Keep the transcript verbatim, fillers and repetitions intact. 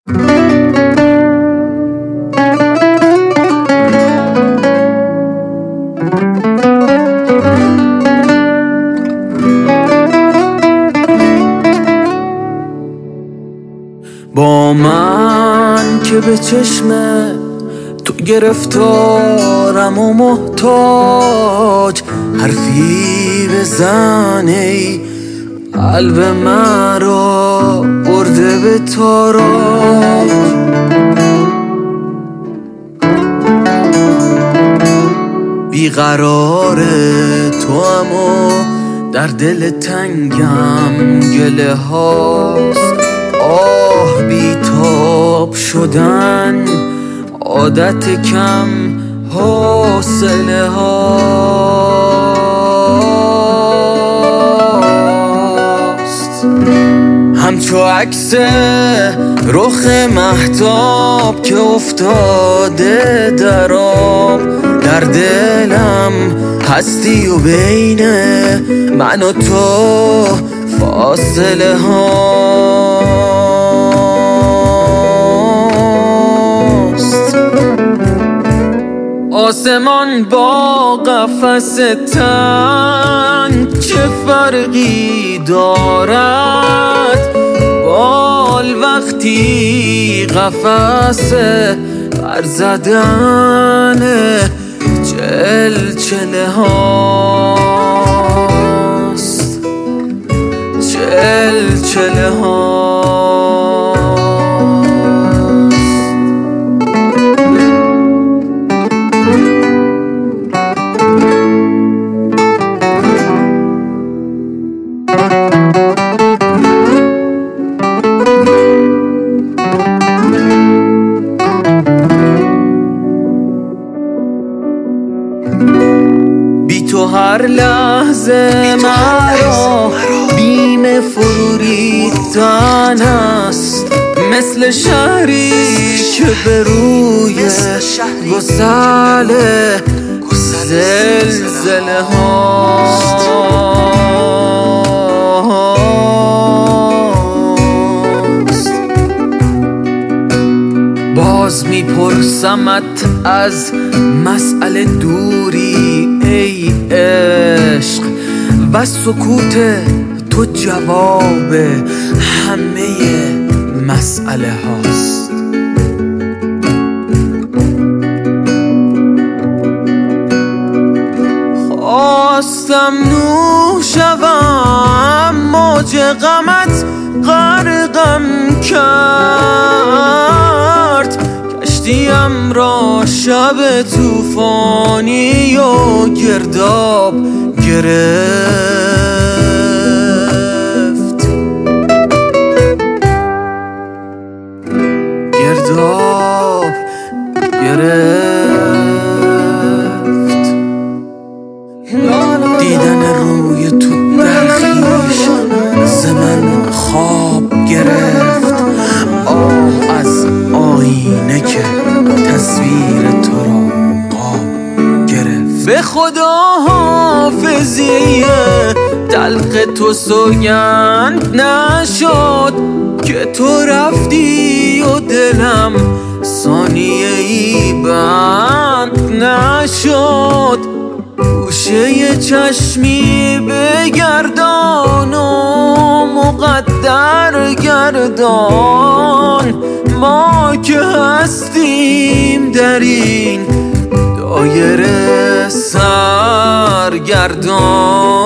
با من که به چشم تو گرفتارم و محتاج حرفی بزن ای قلب مرا برده به تاراج. بیقرار تو هم و در دل تنگم گله هاست. آه بیتاب شدن عادت کم حوصله هاست. همچو عکس رخ مهتاب که افتاده در آب در دلم هستی و بین من و تو فاصله هاست. آسمان با قفس تنگ چه فرقی دارد؟ بال وقتی قفس بر زدن چلچله هاست. چلچله هاست. بی تو هر لحظه مرا بیم فرو ریختن است. مثل شهری که به روی گسله زلزله هاست. باز میپرسمت از مسئله دوری ای عشق و سکوت تو جواب همه مسئله هاست. خواستم نوح شوم موج غمت غرقم کرد. کشتیم را شب طوفانی و گرداب گرفت. گرداب گرفت. دیدن روی تو در خویش ز من خواب گرفت. آه از آینه که تصویر تو را قاب گرفت. به خدا حافظی تلخ تو سوگند نشد که تو رفتی و دلم ثانیه ای بند نشد. گوشه چشمی بگردان و مقدر گردان. ما که هستیم در این دایره سرگردان.